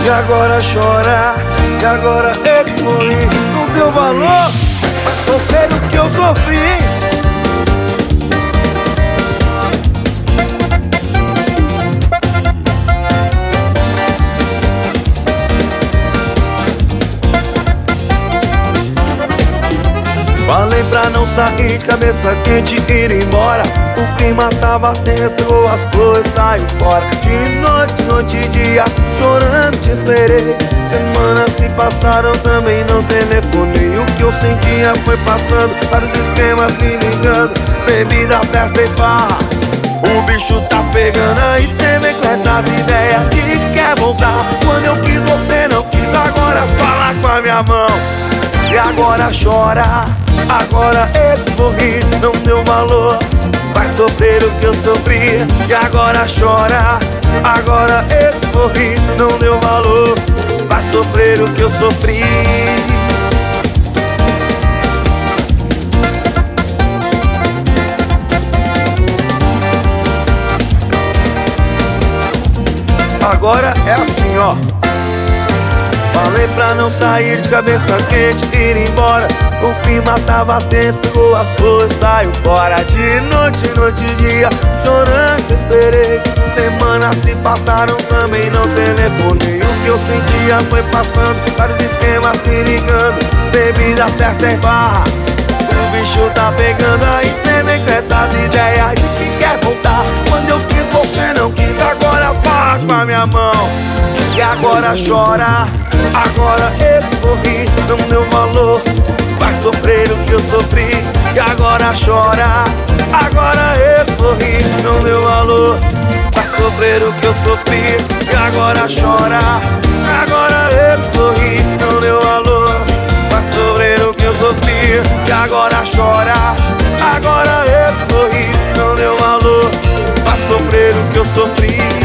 e agora chora, e agora morri. Não deu valor pra sofrer o que eu sofri. Falei pra não sair, cabeça quente, ir embora. O clima tava tenso, pegou as coisas, saiu fora. De noite, noite e dia, chorando te esperei. Semanas se passaram, também não telefonei. O que eu sentia foi passando, vários esquemas me ligando. Bebida, festa e farra, o bicho tá pegando. Aí cê vem com essas ideias de quer voltar. Quando eu quis, você não quis. Agora fala com a minha mão e agora chora. Agora eu morri, não deu valor. Vai sofrer o que eu sofri. E agora chora. Agora eu morri, não deu valor. Vai sofrer o que eu sofri. Agora é assim, ó. Falei pra não sair, de cabeça quente, ir embora. O clima tava tenso, pegou as coisas, saiu fora. De noite, noite e dia, chorando te esperei. Semanas se passaram, também não telefonei. O que eu sentia foi passando, vários esquemas me ligando. Bebida, festa e farra, o bicho tá pegando. Aí cê vem com essas ideias de que quer voltar. Quando eu quis, você não quis. Agora fala com a minha mão e agora chora. Agora eu morri, não deu valor. Vai sofrer o que eu sofri. E agora chora. Agora eu morri, não deu valor. Vai sofrer o que eu sofri. E agora chora. Agora eu morri, não deu valor. Vai sofrer o que eu sofri. E agora chora. Agora eu morri, não deu valor. Vai sofrer o que eu sofri.